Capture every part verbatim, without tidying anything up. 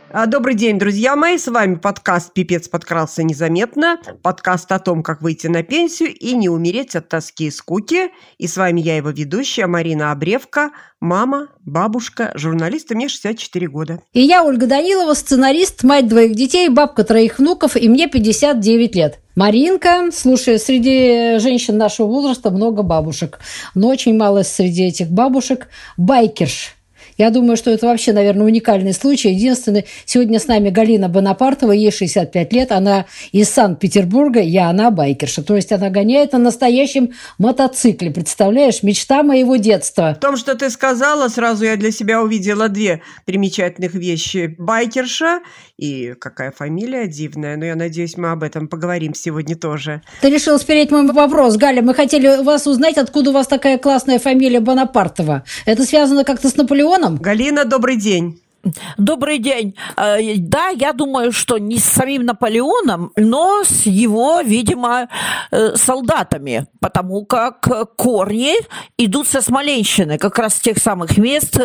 А, Добрый день, друзья мои. С вами подкаст «Пипец подкрался незаметно». Подкаст о том, как выйти на пенсию и не умереть от тоски и скуки. И с вами я, его ведущая, Марина Обревка, мама, бабушка, журналист, и мне шестьдесят четыре года. И я, Ольга Данилова, сценарист, мать двоих детей, бабка троих внуков, и мне пятьдесят девять лет. Маринка, слушай, среди женщин нашего возраста много бабушек, но очень мало среди этих бабушек байкерш. Я думаю, что это вообще, наверное, уникальный случай. Единственный, сегодня с нами Галина Бонапартова, ей шестьдесят пять лет, она из Санкт-Петербурга, я она байкерша. То есть она гоняет на настоящем мотоцикле. Представляешь, мечта моего детства. В том, что ты сказала, сразу я для себя увидела две примечательных вещи. Байкерша и какая фамилия дивная. Но я надеюсь, мы об этом поговорим сегодня тоже. Ты решила спереть мой вопрос. Галя, мы хотели у вас узнать, откуда у вас такая классная фамилия Бонапартова. Это связано как-то с Наполеоном? Галина, добрый день. Добрый день. Да, я думаю, что не с самим Наполеоном, но с его, видимо, солдатами, потому как корни идут со Смоленщины, как раз с тех самых мест,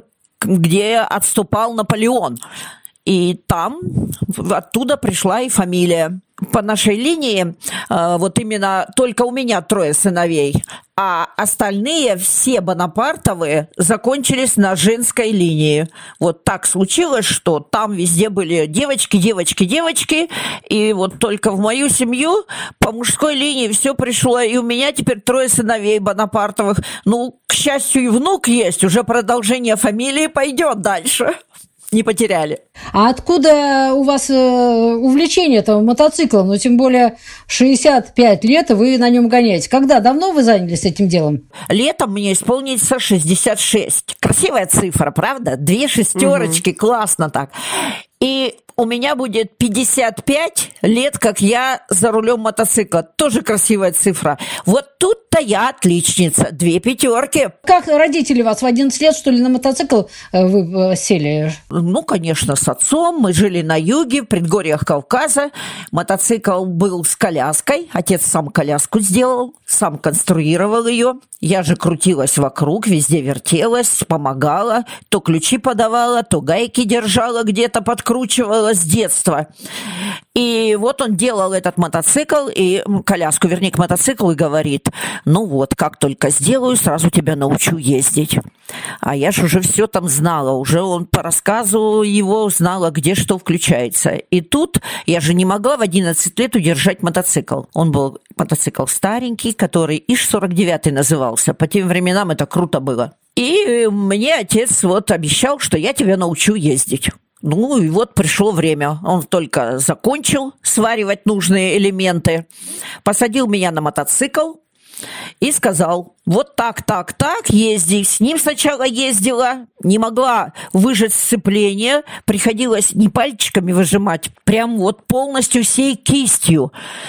где отступал Наполеон. И там оттуда пришла и фамилия. По нашей линии вот именно только у меня трое сыновей, а остальные все Бонапартовы закончились на женской линии. Вот так случилось, что там везде были девочки, девочки, девочки, и вот только в мою семью по мужской линии все пришло, и у меня теперь трое сыновей Бонапартовых. Ну, к счастью, и внук есть, уже продолжение фамилии пойдет дальше. Не потеряли. А откуда у вас э, увлечение этого мотоциклом? Ну, тем более шестьдесят пять лет, и вы на нем гоняете. Когда? Давно вы занялись этим делом? Летом мне исполнится шестьдесят шесть. Красивая цифра, правда? Две шестерочки, угу. Классно так. И у меня будет пятьдесят пять лет, как я за рулем мотоцикла. Тоже красивая цифра. Вот тут-то я отличница. Две пятерки. Как родители вас в одиннадцать лет, что ли, на мотоцикл вы сели? Ну, конечно, с отцом. Мы жили на юге, в предгорьях Кавказа. Мотоцикл был с коляской. Отец сам коляску сделал, сам конструировал ее. Я же крутилась вокруг, везде вертелась, помогала. То ключи подавала, то гайки держала, где-то подкручивала с детства. И вот он делал этот мотоцикл, и коляску, вернее, к мотоциклу, и говорит: ну вот, как только сделаю, сразу тебя научу ездить. А я же уже все там знала, уже он по рассказу его знала, где что включается. И тут я же не могла в одиннадцать лет удержать мотоцикл. Он был мотоцикл старенький, который ИЖ сорок девятый назывался. По тем временам это круто было. И мне отец вот обещал, что я тебя научу ездить. Ну и вот пришло время. Он только закончил сваривать нужные элементы, посадил меня на мотоцикл и сказал: вот так, так, так, езди. С ним сначала ездила, не могла выжать сцепление, приходилось не пальчиками выжимать, прям вот полностью всей кистью.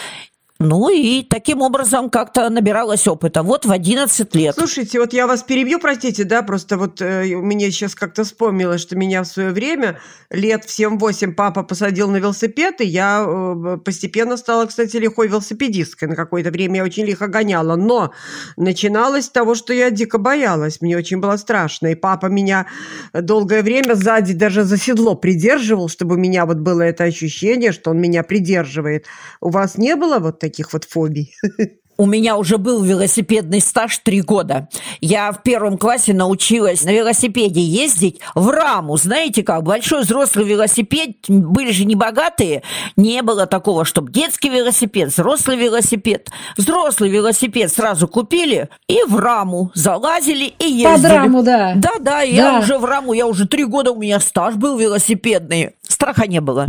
Ну и таким образом как-то набиралась опыта. Вот в одиннадцать лет. Слушайте, вот я вас перебью, простите, да, просто вот э, у меня сейчас как-то вспомнилось, что меня в свое время лет в семь-восемь папа посадил на велосипед, и я э, постепенно стала, кстати, лихой велосипедисткой. На какое-то время я очень лихо гоняла, но начиналось с того, что я дико боялась, мне очень было страшно, и папа меня долгое время сзади даже за седло придерживал, чтобы у меня вот было это ощущение, что он меня придерживает. У вас не было вот таких вот фобий? У меня уже был велосипедный стаж три года. Я в первом классе научилась на велосипеде ездить в раму. Знаете как? Большой взрослый велосипед. Были же не богатые. Не было такого, чтобы детский велосипед, взрослый велосипед. Взрослый велосипед сразу купили и в раму залазили и ездили. Под раму, да. Да-да, да. Я уже в раму. Я уже три года, у меня стаж был велосипедный. Страха не было.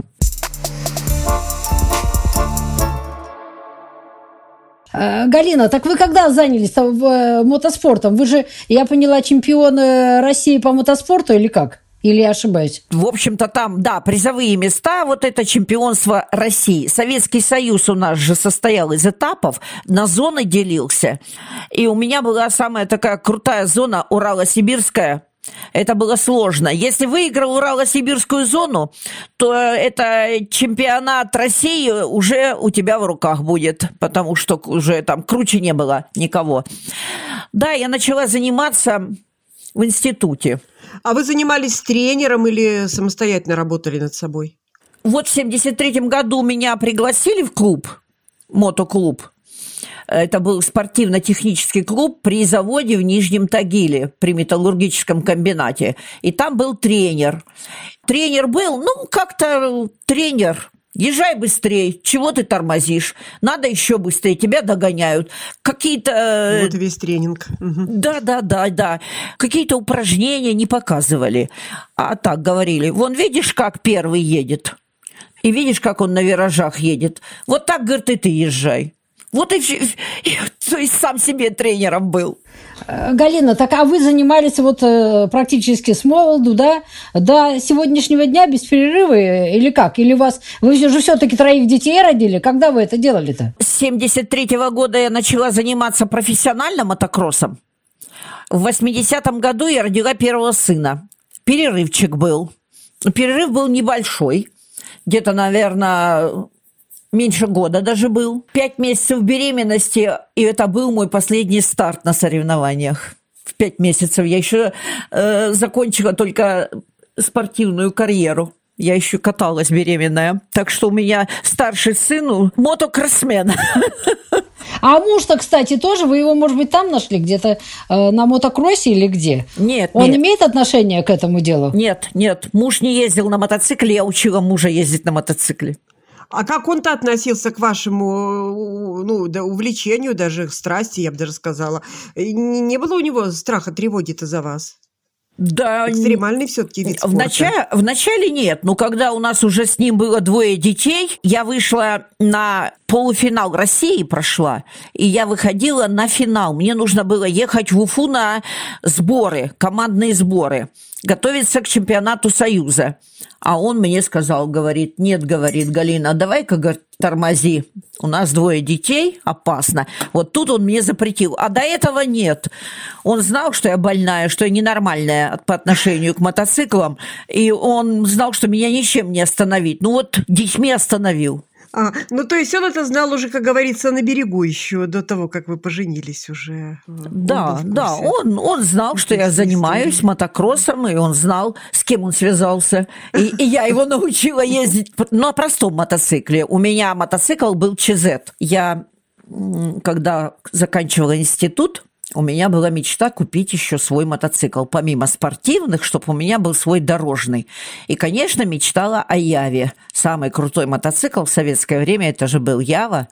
Галина, так вы когда занялись мотоспортом? Вы же, я поняла, чемпион России по мотоспорту или как? Или я ошибаюсь? В общем-то, там, да, призовые места, вот это чемпионство России. Советский Союз у нас же состоял из этапов, на зоны делился. И у меня была самая такая крутая зона Урало-Сибирская. Это было сложно. Если выиграл Урало-Сибирскую зону, то это чемпионат России уже у тебя в руках будет, потому что уже там круче не было никого. Да, я начала заниматься в институте. А вы занимались с тренером или самостоятельно работали над собой? Вот в семьдесят третьем году меня пригласили в клуб, мотоклуб. Это был спортивно-технический клуб при заводе в Нижнем Тагиле, при металлургическом комбинате. И там был тренер. Тренер был, ну, как-то тренер. Езжай быстрее, чего ты тормозишь? Надо еще быстрее, тебя догоняют. Какие-то... Вот весь тренинг. Да, да, да, да. Какие-то упражнения не показывали. А так говорили, вон видишь, как первый едет? И видишь, как он на виражах едет? Вот так, говорит, и ты езжай. Вот и, и то есть сам себе тренером был. Галина, так а вы занимались вот э, практически с молоду, да, до сегодняшнего дня без перерыва или как? Или у вас, вы же все-таки троих детей родили? Когда вы это делали-то? С семьдесят третьего года я начала заниматься профессионально мотокроссом. В восьмидесятом году я родила первого сына. Перерывчик был. Перерыв был небольшой. Где-то, наверное... меньше года даже был. Пять месяцев беременности, и это был мой последний старт на соревнованиях. В пять месяцев я еще э, закончила только спортивную карьеру. Я еще каталась беременная. Так что у меня старший сын мотокроссмен. А муж-то, кстати, тоже, вы его, может быть, там нашли, где-то э, на мотокроссе или где? Нет, Он нет. имеет отношение к этому делу? Нет, нет. Муж не ездил на мотоцикле, я учила мужа ездить на мотоцикле. А как он-то относился к вашему, ну, да, увлечению, даже страсти, я бы даже сказала? Не, не было у него страха, тревоги-то за вас? Да, экстремальный все-таки вид спорта. В начале, в начале нет, но когда у нас уже с ним было двое детей, я вышла на полуфинал России, прошла, и я выходила на финал. Мне нужно было ехать в Уфу на сборы, командные сборы, готовиться к чемпионату Союза. А он мне сказал, говорит, нет, говорит, Галина, давай-ка, говорит, тормози. У нас двое детей, опасно. Вот тут он мне запретил. А до этого нет. Он знал, что я больная, что я ненормальная по отношению к мотоциклам. И он знал, что меня ничем не остановить. Ну вот детьми остановил. А, ну, то есть он это знал уже, как говорится, на берегу еще, до того, как вы поженились уже. Да, он да, он, он знал, что я занимаюсь мотокроссом, и он знал, с кем он связался. И, и я его научила ездить на простом мотоцикле. У меня мотоцикл был ЧЗ. Я, когда заканчивала институт, у меня была мечта купить еще свой мотоцикл, помимо спортивных, чтобы у меня был свой дорожный. И, конечно, мечтала о Яве. Самый крутой мотоцикл в советское время, это же был Ява.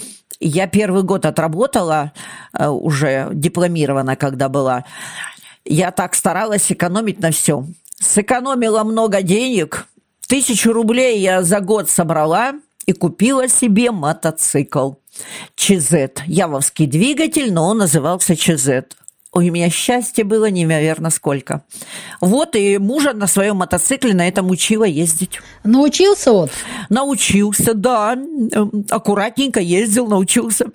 Я первый год отработала, уже дипломирована, когда была. Я так старалась экономить на всем. Сэкономила много денег. Тысячу рублей я за год собрала и купила себе мотоцикл. ЧЗ. Явовский двигатель, но он назывался ЧЗ. Ой, у меня счастья было неимоверно сколько. Вот и мужа на своем мотоцикле на этом учила ездить. Научился он? Научился, да. Аккуратненько ездил, научился.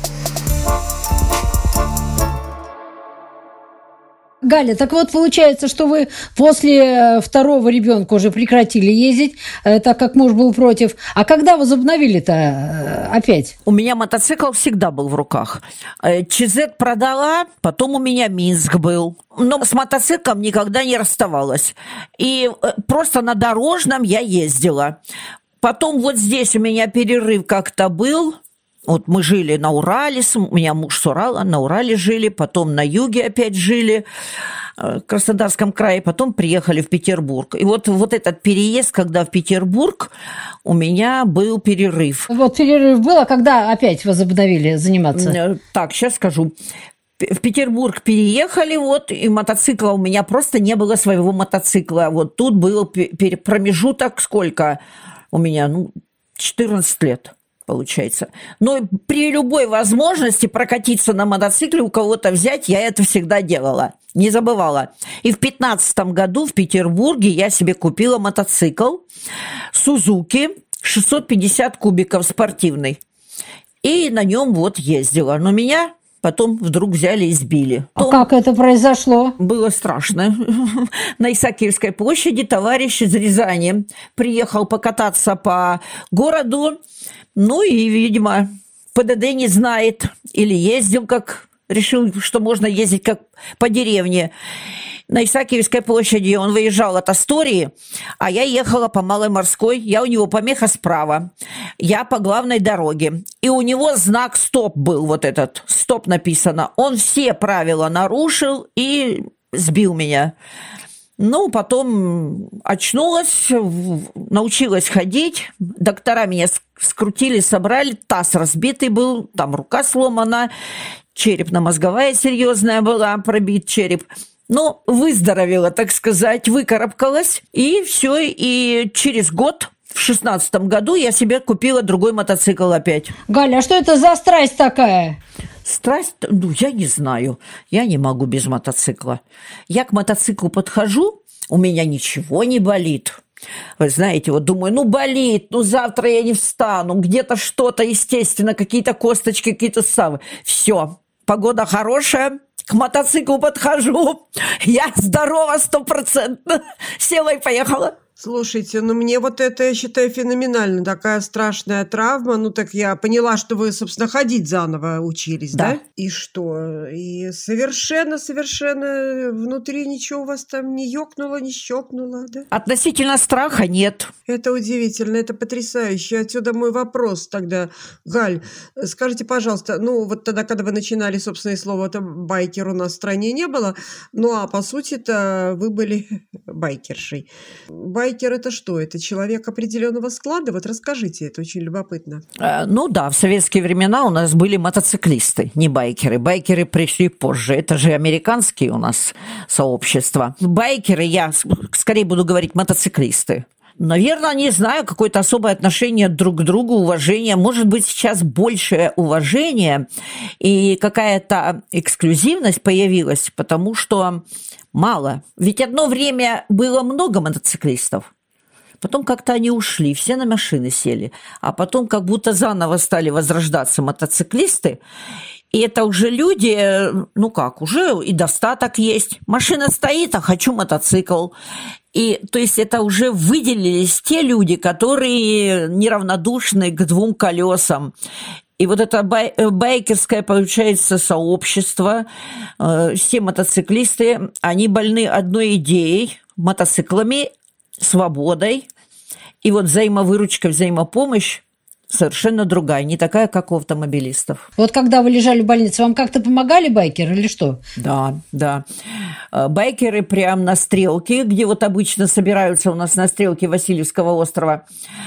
Галя, так вот получается, что вы после второго ребенка уже прекратили ездить, так как муж был против. А когда возобновили-то опять? У меня мотоцикл всегда был в руках. ЧЗ продала, потом у меня Минск был. Но с мотоциклом никогда не расставалась. И просто на дорожном я ездила. Потом вот здесь у меня перерыв как-то был. Вот мы жили на Урале, у меня муж с Урала, на Урале жили, потом на юге опять жили, в Краснодарском крае, потом приехали в Петербург. И вот, вот этот переезд, когда в Петербург, у меня был перерыв. Вот перерыв был, а когда опять возобновили заниматься? Так, сейчас скажу. В Петербург переехали, вот, и мотоцикла у меня просто не было своего мотоцикла. Вот тут был промежуток сколько у меня, ну, четырнадцать лет. Получается. Но при любой возможности прокатиться на мотоцикле, у кого-то взять, я это всегда делала, не забывала. И в пятнадцатом году в Петербурге я себе купила мотоцикл Сузуки шестьсот пятьдесят кубиков спортивный. И на нем вот ездила. Но меня потом вдруг взяли и сбили. А как это произошло? Было страшно. На Исаакиевской площади товарищ из Рязани приехал покататься по городу. Ну и, видимо, ПДД не знает или ездил как решил, что можно ездить как по деревне. На Исаакиевской площади он выезжал от Астории, а я ехала по Малой Морской. Я у него помеха справа, я по главной дороге. И у него знак «Стоп» был, вот этот, «Стоп» написано. Он все правила нарушил и сбил меня. Ну, потом очнулась, научилась ходить. Доктора меня скрутили, собрали. Таз разбитый был, там рука сломана, черепно-мозговая серьезная была, пробит череп. Ну, выздоровела, так сказать, выкарабкалась, и все, и через год, в шестнадцатом году, я себе купила другой мотоцикл опять. Галя, а что это за страсть такая? Страсть? Ну, я не знаю, я не могу без мотоцикла. Я к мотоциклу подхожу, у меня ничего не болит. Вы знаете, вот думаю, ну болит, ну завтра я не встану, где-то что-то, естественно, какие-то косточки, какие-то ссавы. Все, погода хорошая. К мотоциклу подхожу, я здорова стопроцентно, села и поехала. Слушайте, ну мне вот это, я считаю, феноменально. Такая страшная травма. Ну так я поняла, что вы, собственно, ходить заново учились, да? Да. И что? И совершенно-совершенно внутри ничего у вас там не ёкнуло, не щёкнуло, да? Относительно страха нет. Это удивительно, это потрясающе. Отсюда мой вопрос тогда. Галь, скажите, пожалуйста, ну вот тогда, когда вы начинали, собственно, и слова-то байкер у нас в стране не было, ну а по сути-то вы были байкершей. Байкер это что? Это человек определенного склада? Вот расскажите, это очень любопытно. Э, ну да, в советские времена у нас были мотоциклисты, не байкеры. Байкеры пришли позже. Это же американские у нас сообщества. Байкеры, я скорее буду говорить мотоциклисты. Наверное, не знаю, какое-то особое отношение друг к другу, уважение. Может быть, сейчас большее уважение и какая-то эксклюзивность появилась, потому что мало. Ведь одно время было много мотоциклистов. Потом как-то они ушли, все на машины сели. А потом как будто заново стали возрождаться мотоциклисты. И это уже люди, ну как, уже и достаток есть. Машина стоит, а хочу мотоцикл. И то есть это уже выделились те люди, которые неравнодушны к двум колесам. И вот это бай- байкерское, получается, сообщество, э, все мотоциклисты, они больны одной идеей, мотоциклами, свободой. И вот взаимовыручка, взаимопомощь совершенно другая, не такая, как у автомобилистов. Вот когда вы лежали в больнице, вам как-то помогали байкеры или что? Да, да. Байкеры прям на стрелке, где вот обычно собираются у нас на стрелке Васильевского острова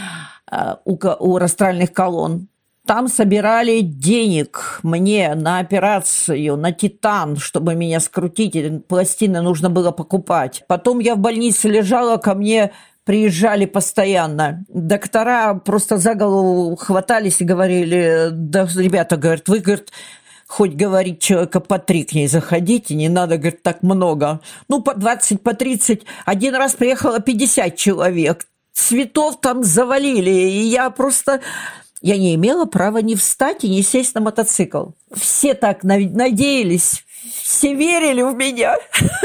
у, у растральных колонн. Там собирали денег мне на операцию, на титан, чтобы меня скрутить. Пластины нужно было покупать. Потом я в больнице лежала, ко мне приезжали постоянно. Доктора просто за голову хватались и говорили: да, ребята, говорят, вы, говорят, хоть, говорить, человека по три к ней заходите, не надо, говорит, так много. Ну, по двадцать, по тридцать. Один раз приехало пятьдесят человек. Цветов там завалили, и я просто... Я не имела права ни встать и не сесть на мотоцикл. Все так надеялись, все верили в меня.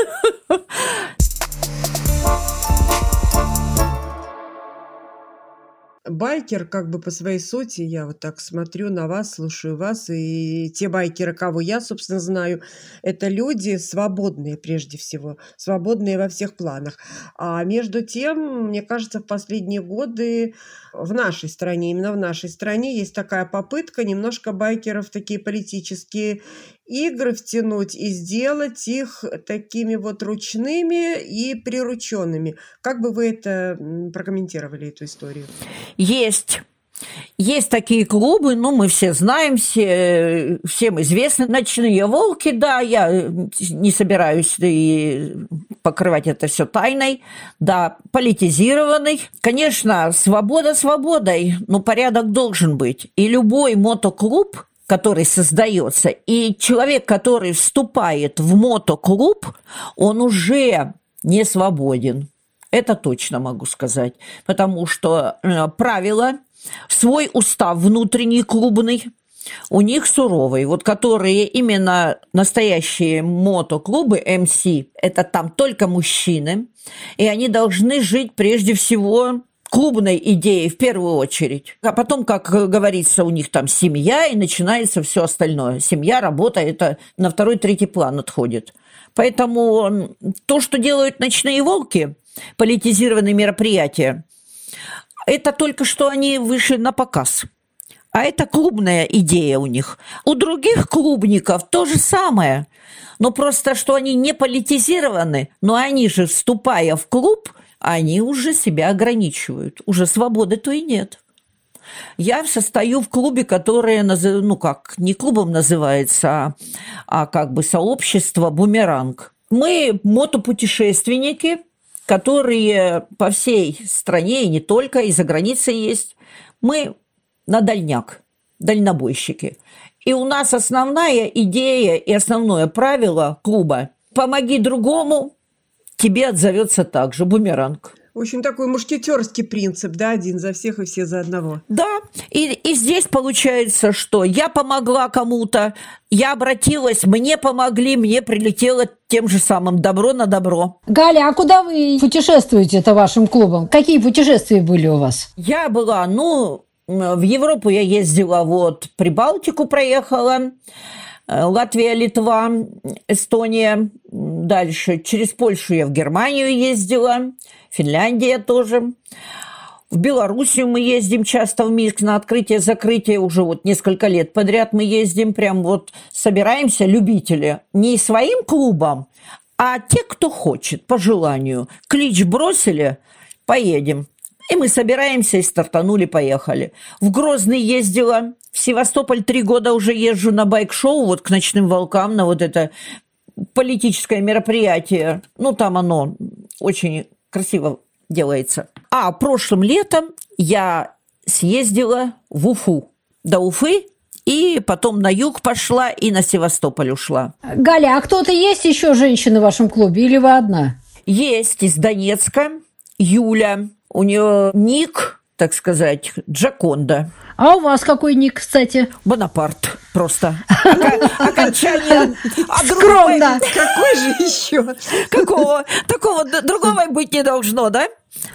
Байкер, как бы по своей сути, я вот так смотрю на вас, слушаю вас, и те байкеры, кого я, собственно, знаю, это люди свободные прежде всего, свободные во всех планах. А между тем, мне кажется, в последние годы в нашей стране, именно в нашей стране есть такая попытка немножко байкеров такие политические игры втянуть и сделать их такими вот ручными и прирученными. Как бы вы это прокомментировали, эту историю? Есть. Есть такие клубы, ну, мы все знаем, все, всем известны. «Ночные волки», да, я не собираюсь и покрывать это все тайной. Да, политизированный. Конечно, свобода свободой, но порядок должен быть. И любой мотоклуб, который создается, и человек, который вступает в мотоклуб, он уже не свободен. Это точно могу сказать. Потому что правила, свой устав внутренний клубный у них суровый. Вот которые именно настоящие мотоклубы, эм си, это там только мужчины. И они должны жить прежде всего клубной идеей в первую очередь. А потом, как говорится, у них там семья, и начинается все остальное. Семья, работа – это на второй, третий план отходит. Поэтому то, что делают «Ночные волки», политизированные мероприятия, это только что они вышли на показ. А это клубная идея у них. У других клубников то же самое. Но просто, что они не политизированы, но они же, вступая в клуб, они уже себя ограничивают. Уже свободы-то и нет. Я состою в клубе, которое, ну как, не клубом называется, а, а как бы сообщество «Бумеранг». Мы мотопутешественники, которые по всей стране, и не только, и за границей есть. Мы на дальняк, дальнобойщики. И у нас основная идея и основное правило клуба – помоги другому, тебе отзовется так же, бумеранг. В общем, такой мушкетерский принцип, да, один за всех и все за одного. Да, и, и здесь получается, что я помогла кому-то, я обратилась, мне помогли, мне прилетело тем же самым добро на добро. Галя, а куда вы путешествуете-то вашим клубом? Какие путешествия были у вас? Я была, ну... В Европу я ездила, вот, Прибалтику проехала, Латвия, Литва, Эстония, дальше через Польшу я в Германию ездила, Финляндия тоже. В Белоруссию мы ездим часто в Минск на открытие-закрытие, уже вот несколько лет подряд мы ездим, прям вот собираемся, любители, не своим клубом, а те, кто хочет, по желанию. Клич бросили, поедем. И мы собираемся, и стартанули, поехали. В Грозный ездила, в Севастополь три года уже езжу на байк-шоу, вот к «Ночным волкам», на вот это политическое мероприятие. Ну, там оно очень красиво делается. А прошлым летом я съездила в Уфу, до Уфы, и потом на юг пошла, и на Севастополь ушла. Галя, а кто-то есть еще женщины в вашем клубе, или вы одна? Есть из Донецка Юля. У нее ник, так сказать, Джаконда. А у вас какой ник, кстати? Бонапарт просто. Окончание. Скромно. Какой же еще? Какого? Такого другого быть не должно, да?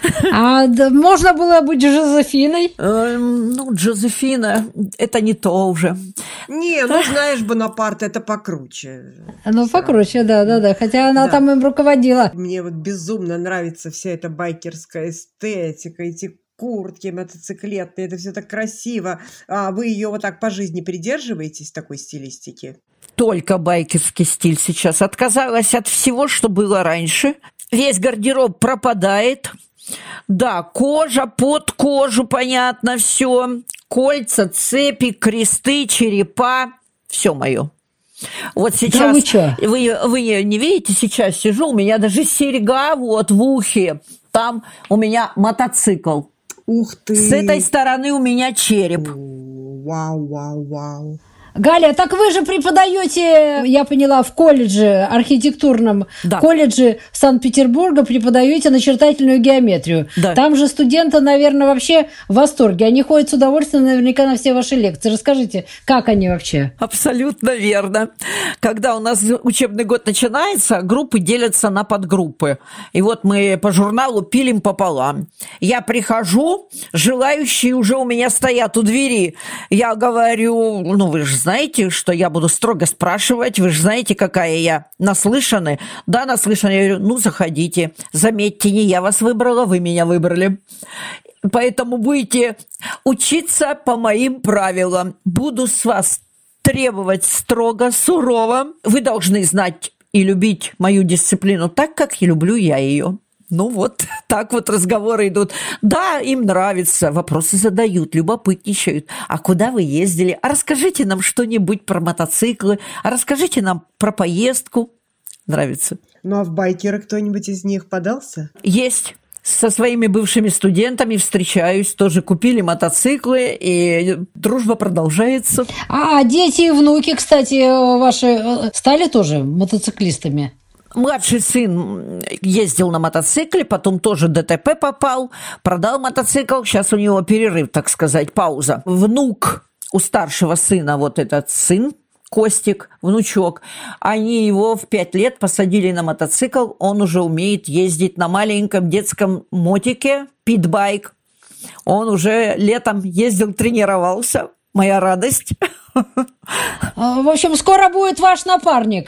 А можно было быть Жозефиной? Ну, Джозефина, это не то уже. Не, ну знаешь, Бонапарт это покруче. Ну, покруче, да, да, да. Хотя она Да. там им руководила. Мне вот безумно нравится вся эта байкерская эстетика, эти куртки мотоциклетные, это все так красиво. А вы ее вот так по жизни придерживаетесь, такой стилистики? Только байкерский стиль сейчас. Отказалась от всего, что было раньше. Весь гардероб пропадает. Да, кожа, под кожу, понятно, все. Кольца, цепи, кресты, черепа. Все мое. Вот сейчас... Да вы чё? Вы, вы не видите, сейчас сижу, у меня даже серьга вот в ухе. Там у меня мотоцикл. Ух ты! С этой стороны у меня череп. Вау, вау, вау. Галя, так вы же преподаете, я поняла, в колледже, архитектурном Да. колледже Санкт-Петербурга преподаете начертательную геометрию. Да. Там же студенты, наверное, вообще в восторге. Они ходят с удовольствием наверняка на все ваши лекции. Расскажите, как они вообще? Абсолютно верно. Когда у нас учебный год начинается, группы делятся на подгруппы. И вот мы по журналу пилим пополам. Я прихожу, желающие уже у меня стоят у двери. Я говорю, ну вы же знаете, что я буду строго спрашивать, вы же знаете, какая я. Наслышаны? Да, наслышаны. Я говорю, ну заходите. Заметьте, не я вас выбрала, вы меня выбрали. Поэтому будете учиться по моим правилам. Буду с вас требовать строго, сурово. Вы должны знать и любить мою дисциплину так, как и люблю я ее. Ну вот, так вот разговоры идут. Да, им нравится, вопросы задают, любопытничают. А куда вы ездили? А расскажите нам что-нибудь про мотоциклы. А расскажите нам про поездку. Нравится. Ну а в байкеры кто-нибудь из них подался? Есть. Со своими бывшими студентами встречаюсь, тоже купили мотоциклы, и дружба продолжается. А дети и внуки, кстати, ваши стали тоже мотоциклистами? Младший сын ездил на мотоцикле, потом тоже ДТП попал, продал мотоцикл, сейчас у него перерыв, так сказать, пауза. Внук у старшего сына, вот этот сын, Костик, внучок, они его в пять лет посадили на мотоцикл, он уже умеет ездить на маленьком детском мотике, питбайк, Он уже летом ездил, тренировался. Моя радость. В общем, скоро будет ваш напарник.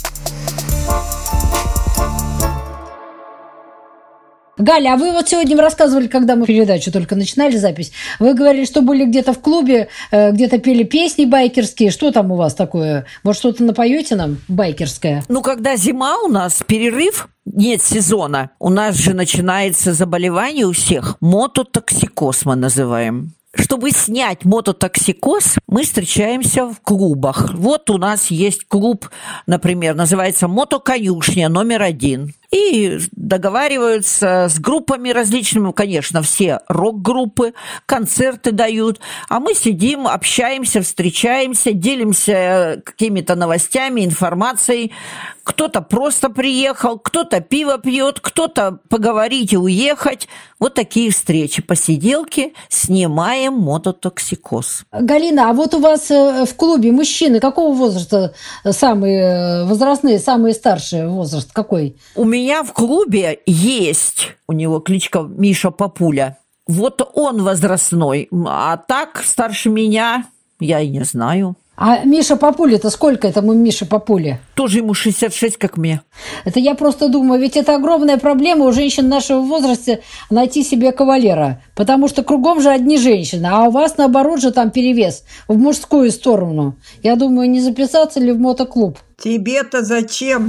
Галя, а вы вот сегодня рассказывали, когда мы передачу только начинали запись, вы говорили, что были где-то в клубе, где-то пели песни байкерские. Что там у вас такое? Может, что-то напоете нам байкерское? Ну, когда зима у нас, перерыв, нет сезона, у нас же начинается заболевание у всех. Мототоксикоз мы называем. Чтобы снять мототоксикоз, мы встречаемся в клубах. Вот у нас есть клуб, например, называется «Мотоконюшня» номер один. И договариваются с группами различными, конечно, все рок-группы, концерты дают, а мы сидим, общаемся, встречаемся, делимся какими-то новостями, информацией. Кто-то просто приехал, кто-то пиво пьет, кто-то поговорить и уехать. Вот такие встречи, посиделки, снимаем мототоксикоз. Галина, а вот у вас в клубе мужчины какого возраста самые возрастные, самые старшие возраст какой? У меня в клубе есть, у него кличка Миша Папуля. Вот он возрастной, а так старше меня я и не знаю. А Миша Папуля-то сколько этому Мише Папуле? Тоже ему шестьдесят шесть, как мне. Это я просто думаю, ведь это огромная проблема у женщин нашего возраста найти себе кавалера. Потому что кругом же одни женщины, а у вас, наоборот, же там перевес в мужскую сторону. Я думаю, не записаться ли в мотоклуб? Тебе-то зачем?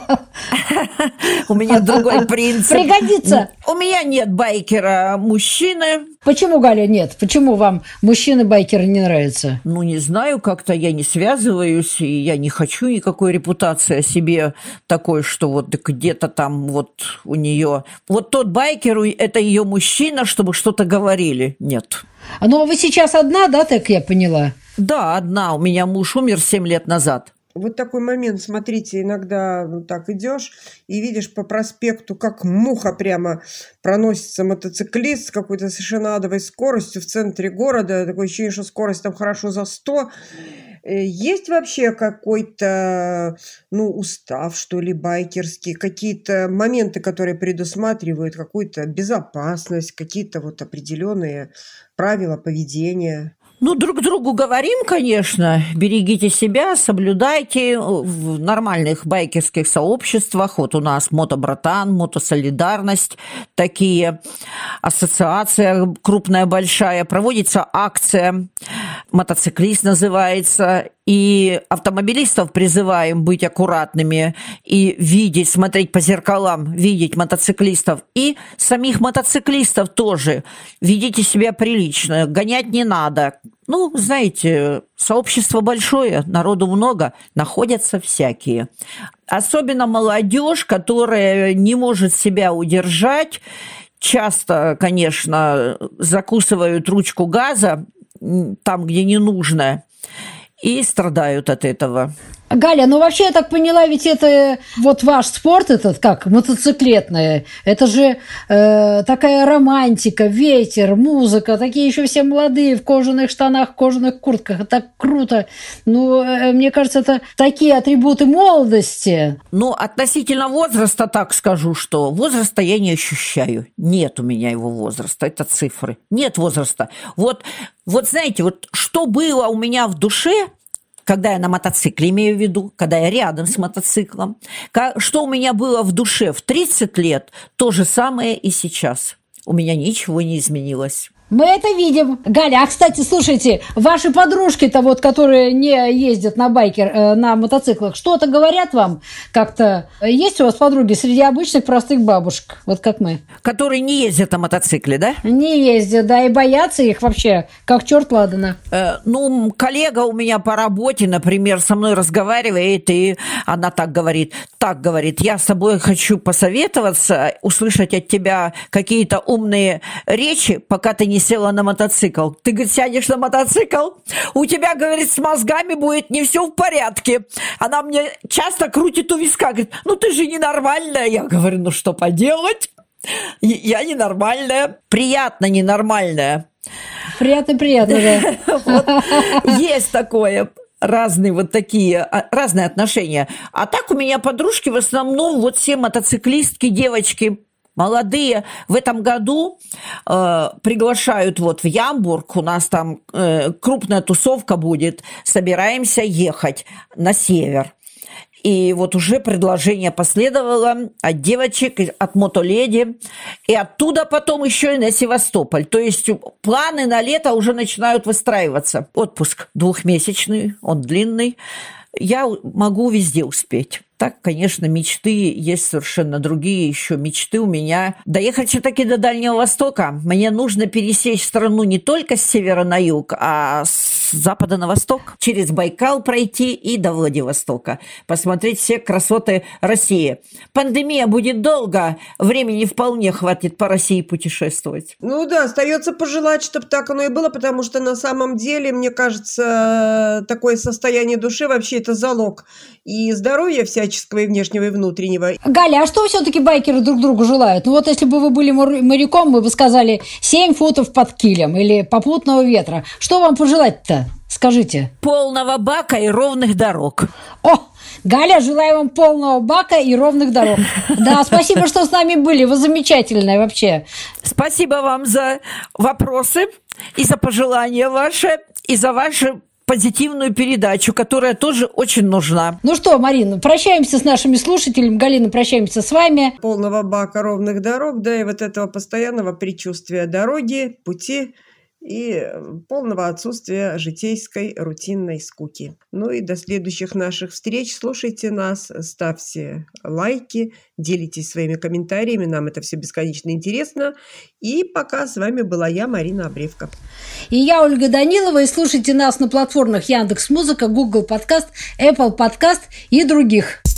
У меня другой принцип. Пригодится. У меня нет байкера мужчины. Почему, Галя, нет? Почему вам мужчины-байкеры не нравятся? Ну, не знаю, как-то я не связываюсь, и я не хочу никакой репутации о себе такой, что вот где-то там вот у нее... Вот тот байкер, это ее мужчина, чтобы что-то говорили. Нет. Ну, а вы сейчас одна, да, так я поняла? Да, одна. У меня муж умер семь лет назад. Вот такой момент, смотрите, иногда вот так идешь и видишь по проспекту, как муха прямо проносится мотоциклист с какой-то совершенно адовой скоростью в центре города. Такое ощущение, что скорость там хорошо за сто. Есть вообще какой-то, ну, устав, что ли, байкерский, какие-то моменты, которые предусматривают какую-то безопасность, какие-то вот определенные правила поведения? Ну, друг другу говорим, конечно, берегите себя, соблюдайте в нормальных байкерских сообществах. Вот у нас мотобратан, мотосолидарность, такие ассоциация крупная, большая. Проводится акция, мотоциклист называется. И автомобилистов призываем быть аккуратными и видеть, смотреть по зеркалам, видеть мотоциклистов. И самих мотоциклистов тоже. Ведите себя прилично, гонять не надо. Ну, знаете, сообщество большое, народу много, находятся всякие. Особенно молодежь, которая не может себя удержать, часто, конечно, закусывают ручку газа там, где не нужно, и страдают от этого. Галя, ну вообще я так поняла, ведь это вот ваш спорт этот, как мотоциклетный, это же э, такая романтика, ветер, музыка, такие еще все молодые в кожаных штанах, в кожаных куртках, это так круто. Ну, э, мне кажется, это такие атрибуты молодости. Ну, относительно возраста так скажу, что возраста я не ощущаю. Нет у меня его возраста, это цифры. Нет возраста. Вот, вот знаете, вот что было у меня в душе, когда я на мотоцикле, имею в виду, когда я рядом с мотоциклом, что у меня было в душе в тридцать лет, то же самое и сейчас. У меня ничего не изменилось. Мы это видим. Галя, а, кстати, слушайте, ваши подружки-то вот, которые не ездят на байкер, э, на мотоциклах, что-то говорят вам как-то? Есть у вас подруги среди обычных простых бабушек, вот как мы? Которые не ездят на мотоцикле, да? Не ездят, да, и боятся их вообще, как черт ладана. Э, ну, коллега у меня по работе, например, со мной разговаривает, и она так говорит, так говорит, я с тобой хочу посоветоваться, услышать от тебя какие-то умные речи, пока ты не села на мотоцикл. Ты, говорит, сядешь на мотоцикл, у тебя, говорит, с мозгами будет не все в порядке. Она мне часто крутит у виска, говорит, ну ты же ненормальная. Я говорю, ну что поделать? Я ненормальная. Приятно ненормальная. Приятно-приятно, да. Есть такое. Разные вот такие, разные отношения. А так у меня подружки в основном вот все мотоциклистки, девочки, Молодые в этом году э, приглашают вот в Ямбург, у нас там э, крупная тусовка будет, собираемся ехать на север. И вот уже предложение последовало от девочек, от Мотоледи, и оттуда потом еще и на Севастополь. То есть планы на лето уже начинают выстраиваться. Отпуск двухмесячный, он длинный. Я могу везде успеть. Так, конечно, мечты есть совершенно другие еще. Мечты у меня доехать все-таки до Дальнего Востока. Мне нужно пересечь страну не только с севера на юг, а с запада на восток. Через Байкал пройти и до Владивостока. Посмотреть все красоты России. Пандемия будет долго, времени вполне хватит по России путешествовать. Ну да, остается пожелать, чтобы так оно и было, потому что на самом деле, мне кажется, такое состояние души вообще это залог и здоровья всяческого, и внешнего, и внутреннего. Галя, а что все-таки байкеры друг другу желают? Ну вот если бы вы были моряком, вы бы сказали семь футов под килем или попутного ветра. Что вам пожелать-то? Скажите. Полного бака и ровных дорог. О, Галя, желаю вам полного бака и ровных дорог. Да, спасибо, что с нами были. Вы замечательные вообще. Спасибо вам за вопросы и за пожелания ваши, и за ваши позитивную передачу, которая тоже очень нужна. Ну что, Марина, прощаемся с нашими слушателями. Галина, прощаемся с вами. Полного бака ровных дорог, да, и вот этого постоянного предчувствия дороги, пути и полного отсутствия житейской рутинной скуки. Ну и до следующих наших встреч. Слушайте нас, ставьте лайки, делитесь своими комментариями. Нам это все бесконечно интересно. И пока с вами была я, Марина Обревка. И я, Ольга Данилова. И слушайте нас на платформах Яндекс.Музыка, Google Подкаст, Apple Подкаст и других.